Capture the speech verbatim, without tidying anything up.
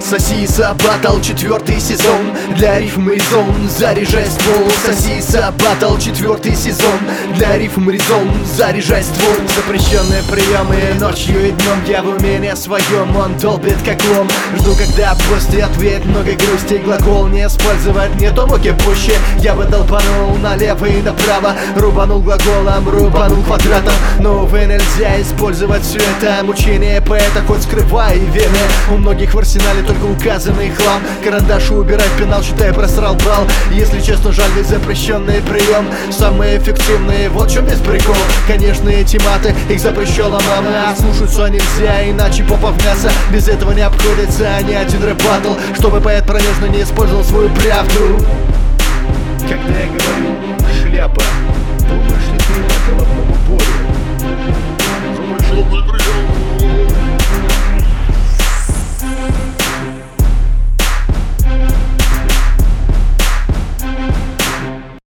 Сосиса батл, четвертый сезон. Для рифм резон, заряжай ствол. Сосиса батл, четвертый сезон. Для рифм резон, заряжай ствол. Запрещенные приемы ночью и днем. Я в уме не своем, он долбит как лом. Жду, когда после ответ много грусти. Глагол не использовать, не то муки пуще. Я бы долбанул налево и направо. Рубанул глаголом, рубанул квадратом. Но, увы, нельзя использовать все это. Мучение поэта, хоть скрывай вены. У многих в арсенале только указанный хлам. Карандаш убирать, пенал, считай, просрал бал. Если честно, жаль, ведь запрещенный прием самые эффективные, вот в чем весь прикол. Конечно, эти маты, их запрещала мама. А слушаться нельзя, иначе попа в мясо. Без этого не обходится ни один рэп-баттл, чтобы поэт пронежно не использовал свою правду. Когда я говорю «шляпа», думаешь ли ты на головном уборе?